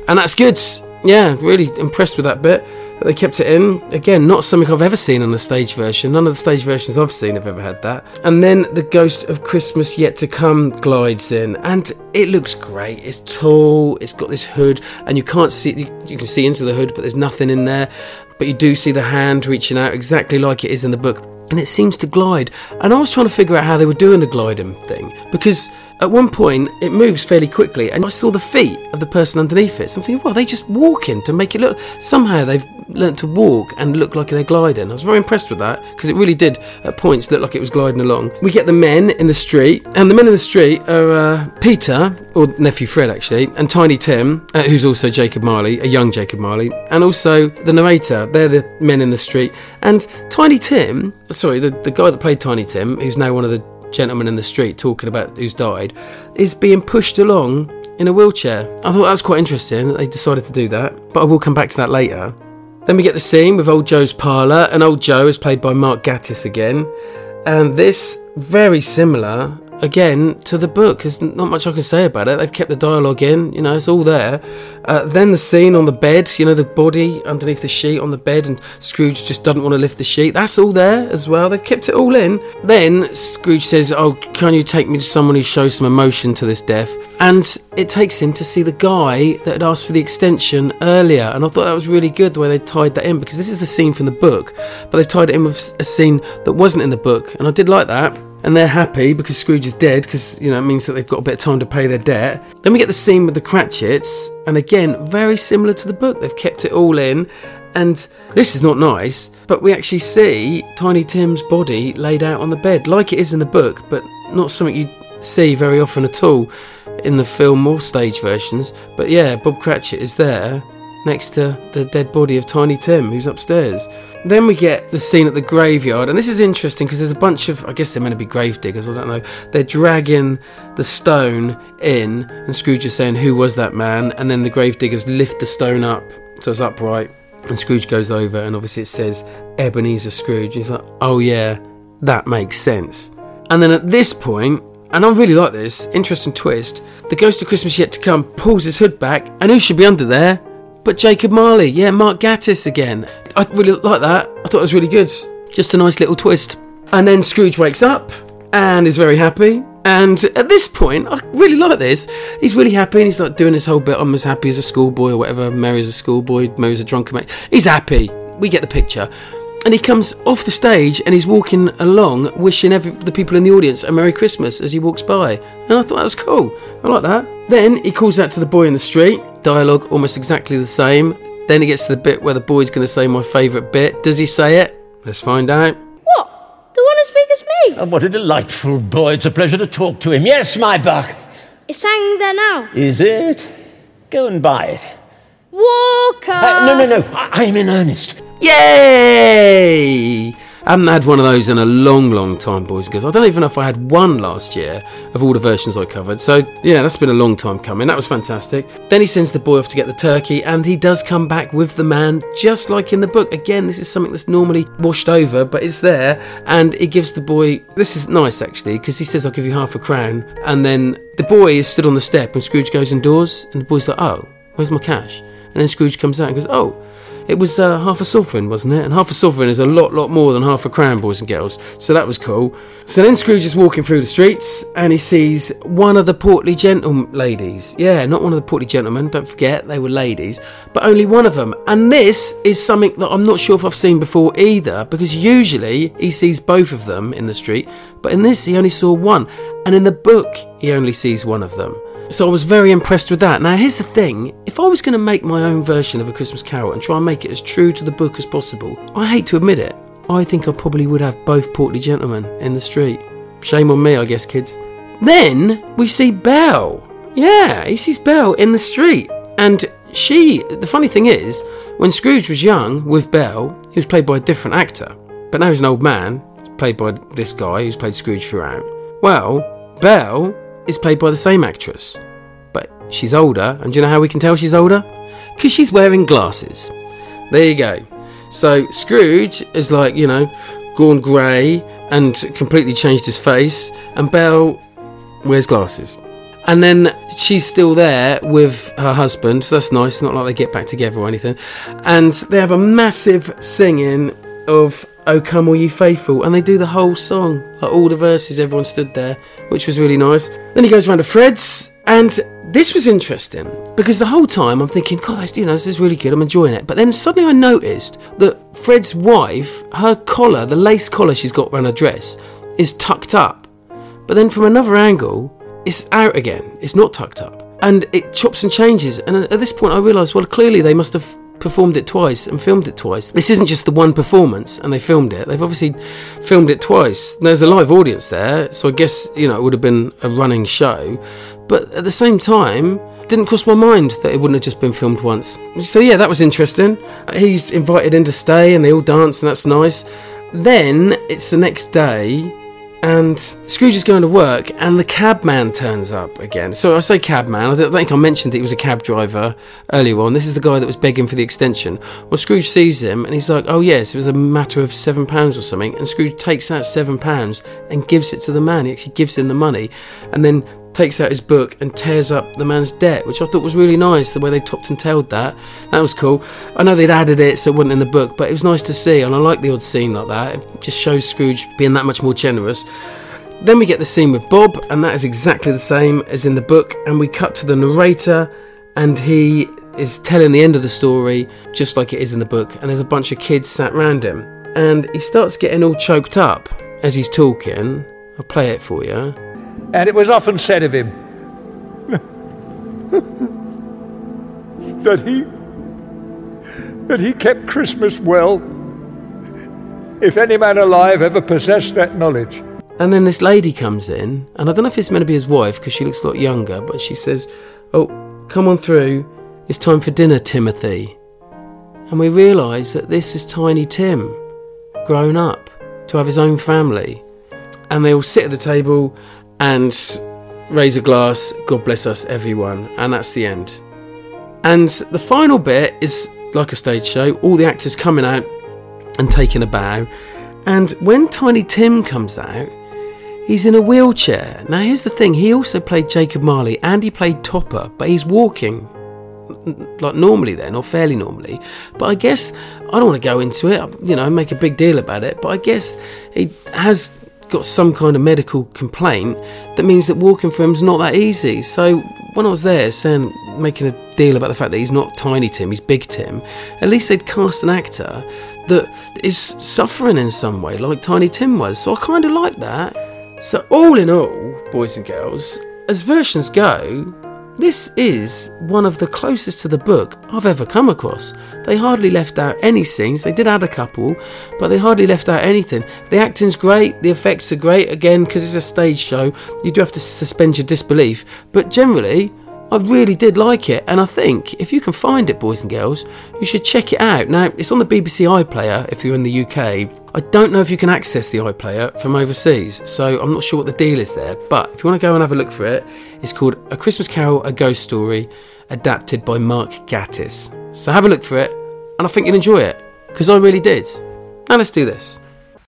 And that's good. Yeah, really impressed with that bit. That they kept it in. Again, not something I've ever seen on the stage version. None of the stage versions I've seen have ever had that. And then the Ghost of Christmas Yet to Come glides in, and it looks great. It's tall, it's got this hood, and you can't see, you, you can see into the hood, but there's nothing in there. But you do see the hand reaching out exactly like it is in the book, and it seems to glide. And I was trying to figure out how they were doing the gliding thing, because at one point it moves fairly quickly, and I saw the feet of the person underneath it. So I'm thinking, well, they just walking to make it look. Somehow they've learnt to walk and look like they're gliding. I was very impressed with that, because it really did at points look like it was gliding along. We get the men in the street, and the men in the street are uh, Peter, or nephew Fred actually, and Tiny Tim, uh, who's also Jacob Marley, a young Jacob Marley, and also the narrator. They're the men in the street. And Tiny Tim, sorry, the, the guy that played Tiny Tim, who's now one of the gentlemen in the street talking about who's died, is being pushed along in a wheelchair. I thought that was quite interesting that they decided to do that, but I will come back to that later. Then we get the scene with Old Joe's parlour, and Old Joe is played by Mark Gatiss again, and this very similar again to the book. There's not much I can say about it. They've kept the dialogue in, you know, it's all there. Uh, then the scene on the bed, you know, the body underneath the sheet on the bed, and Scrooge just doesn't want to lift the sheet. That's all there as well. They've kept it all in. Then Scrooge says, oh, can you take me to someone who shows some emotion to this death? And it takes him to see the guy that had asked for the extension earlier. And I thought that was really good the way they tied that in, because this is the scene from the book, but they tied it in with a scene that wasn't in the book. And I did like that. And they're happy because Scrooge is dead, because, you know, it means that they've got a bit of time to pay their debt. Then we get the scene with the Cratchits, and again, very similar to the book. They've kept it all in, and this is not nice, but we actually see Tiny Tim's body laid out on the bed, like it is in the book, but not something you see very often at all in the film or stage versions. But yeah, Bob Cratchit is there next to the dead body of Tiny Tim, who's upstairs. Then we get the scene at the graveyard, and this is interesting because there's a bunch of, I guess they're meant to be grave diggers, I don't know. They're dragging the stone in, and Scrooge is saying, who was that man? And then the grave diggers lift the stone up so it's upright, and Scrooge goes over, and obviously it says Ebenezer Scrooge. He's like, oh yeah, that makes sense. And then at this point, and I really like this, interesting twist, the Ghost of Christmas Yet to Come pulls his hood back, and who should be under there but Jacob Marley? Yeah, Mark Gatiss again. I really like that. I thought it was really good. Just a nice little twist. And then Scrooge wakes up and is very happy. And at this point, I really like this. He's really happy, and he's like doing his whole bit. I'm as happy as a schoolboy or whatever. Mary's a schoolboy. Mary's a drunken mate. He's happy. We get the picture. And he comes off the stage and he's walking along, wishing every, the people in the audience a Merry Christmas as he walks by. And I thought that was cool. I like that. Then he calls out to the boy in the street. Dialogue almost exactly the same. Then he gets to the bit where the boy's going to say my favourite bit. Does he say it? Let's find out. What? The one as big as me? Oh, what a delightful boy. It's a pleasure to talk to him. Yes, my buck. It's hanging there now. Is it? Go and buy it. Walker! Uh, no, no, no. I- I'm in earnest. Yay! I haven't had one of those in a long, long time, boys and girls. I don't even know if I had one last year of all the versions I covered. So, yeah, that's been a long time coming. That was fantastic. Then he sends the boy off to get the turkey, and he does come back with the man, just like in the book. Again, this is something that's normally washed over, but it's there. And he gives the boy... This is nice, actually, because he says, I'll give you half a crown. And then the boy is stood on the step, and Scrooge goes indoors, and the boy's like, oh, where's my cash? And then Scrooge comes out and goes, oh... It was uh, half a sovereign, wasn't it? And half a sovereign is a lot, lot more than half a crown, boys and girls. So that was cool. So then Scrooge is walking through the streets, and he sees one of the portly gentlemen ladies. Yeah, not one of the portly gentlemen. Don't forget, they were ladies. But only one of them. And this is something that I'm not sure if I've seen before either, because usually he sees both of them in the street. But in this, he only saw one. And in the book, he only sees one of them. So I was very impressed with that. Now, here's the thing. If I was going to make my own version of A Christmas Carol and try and make it as true to the book as possible, I hate to admit it, I think I probably would have both portly gentlemen in the street. Shame on me, I guess, kids. Then we see Belle. Yeah, he sees Belle in the street. And she, the funny thing is, when Scrooge was young with Belle, he was played by a different actor. But now he's an old man, played by this guy who's played Scrooge throughout. Well, Belle is played by the same actress, but she's older. And do you know how we can tell she's older? Because she's wearing glasses. There you go. So Scrooge is like, you know, gone grey and completely changed his face, and Belle wears glasses. And then she's still there with her husband, so that's nice. It's not like they get back together or anything. And they have a massive singing of "O Come All Ye Faithful," and they do the whole song, like all the verses. Everyone stood there, which was really nice. Then he goes round to Fred's, and this was interesting because the whole time I'm thinking, God, you know, this is really good. I'm enjoying it. But then suddenly I noticed that Fred's wife, her collar, the lace collar she's got around her dress, is tucked up. But then from another angle, it's out again. It's not tucked up, and it chops and changes. And at this point, I realised, well, clearly they must have performed it twice and filmed it twice. This isn't just the one performance and they filmed it. They've obviously filmed it twice. There's a live audience there, so I guess, you know, it would have been a running show. But at the same time, it didn't cross my mind that it wouldn't have just been filmed once. So yeah, that was interesting. He's invited in to stay and they all dance, and that's nice. Then it's the next day, and Scrooge is going to work, and the cabman turns up again. So I say cabman, I don't think I mentioned that he was a cab driver earlier on. This is the guy that was begging for the extension. Well, Scrooge sees him, and he's like, oh yes, it was a matter of seven pounds or something. And Scrooge takes out seven pounds and gives it to the man. He actually gives him the money, and then takes out his book and tears up the man's debt, which I thought was really nice, the way they topped and tailed that. That was cool. I know they'd added it so it wasn't in the book, but it was nice to see, and I like the odd scene like that. It just shows Scrooge being that much more generous. Then we get the scene with Bob, and that is exactly the same as in the book, and we cut to the narrator, and he is telling the end of the story just like it is in the book, and there's a bunch of kids sat round him, and he starts getting all choked up as he's talking. I'll play it for you. And it was often said of him that he that he kept Christmas well, if any man alive ever possessed that knowledge. And then this lady comes in, and I don't know if it's meant to be his wife because she looks a lot younger, but she says, oh, come on through, it's time for dinner, Timothy. And we realise that this is Tiny Tim, grown up, to have his own family. And they all sit at the table and raise a glass, God bless us everyone, and that's the end. And the final bit is like a stage show, all the actors coming out and taking a bow, and when Tiny Tim comes out, he's in a wheelchair. Now here's the thing, he also played Jacob Marley and he played Topper, but he's walking like normally then, or fairly normally. But I guess, I don't want to go into it, you know, make a big deal about it, but I guess he has got some kind of medical complaint that means that walking for him is not that easy. So when I was there saying, making a deal about the fact that he's not Tiny Tim, he's Big Tim, at least they'd cast an actor that is suffering in some way like Tiny Tim was. So I kind of like that. So all in all, boys and girls, as versions go, this is one of the closest to the book I've ever come across. They hardly left out any scenes. They did add a couple, but they hardly left out anything. The acting's great, the effects are great, again, because it's a stage show, you do have to suspend your disbelief, but generally, I really did like it, and I think if you can find it, boys and girls, you should check it out. Now, it's on the B B C iPlayer if you're in the U K. I don't know if you can access the iPlayer from overseas, so I'm not sure what the deal is there, but if you want to go and have a look for it, it's called A Christmas Carol, A Ghost Story, adapted by Mark Gatiss. So have a look for it, and I think you'll enjoy it, because I really did. Now let's do this.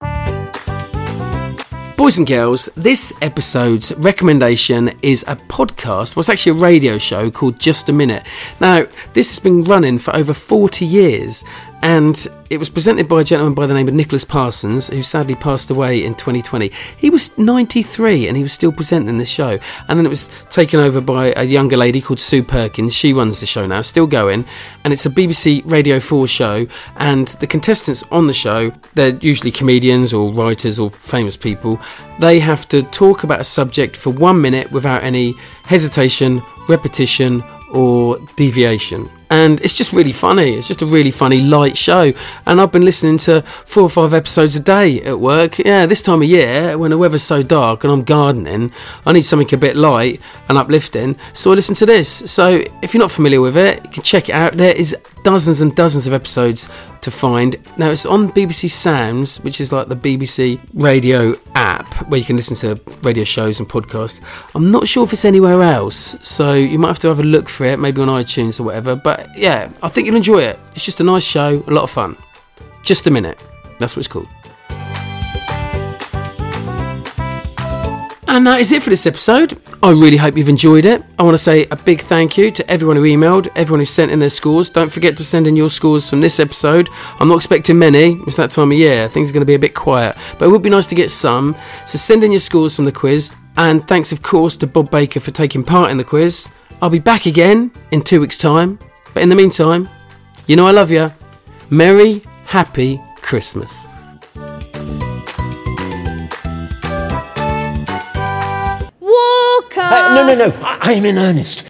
Boys and girls, this episode's recommendation is a podcast, well, it's actually a radio show called Just a Minute. Now, this has been running for over forty years, and it was presented by a gentleman by the name of Nicholas Parsons, who sadly passed away in twenty twenty. He was ninety-three and he was still presenting this show, and then it was taken over by a younger lady called Sue Perkins. She runs the show now, still going, and it's a B B C Radio four show, and the contestants on the show, they're usually comedians or writers or famous people. They have to talk about a subject for one minute without any hesitation, repetition or deviation. And it's just really funny. It's just a really funny, light show. And I've been listening to four or five episodes a day at work. Yeah, this time of year, when the weather's so dark and I'm gardening, I need something a bit light and uplifting. So I listen to this. So if you're not familiar with it, you can check it out. There is dozens and dozens of episodes to find. Now, it's on B B C Sounds, which is like the B B C radio app, where you can listen to radio shows and podcasts. I'm not sure if it's anywhere else, so you might have to have a look for it, maybe on iTunes or whatever. But yeah, I think you'll enjoy it. It's just a nice show, a lot of fun. Just a Minute, that's what it's called. And that is it for this episode. I really hope you've enjoyed it. I want to say a big thank you to everyone who emailed, everyone who sent in their scores. Don't forget to send in your scores from this episode. I'm not expecting many. It's that time of year. Things are going to be a bit quiet. But it would be nice to get some. So send in your scores from the quiz. And thanks, of course, to Bob Baker for taking part in the quiz. I'll be back again in two weeks' time. But in the meantime, you know I love you. Merry, happy Christmas. Walker! Uh, no, no, no. I- I'm in earnest.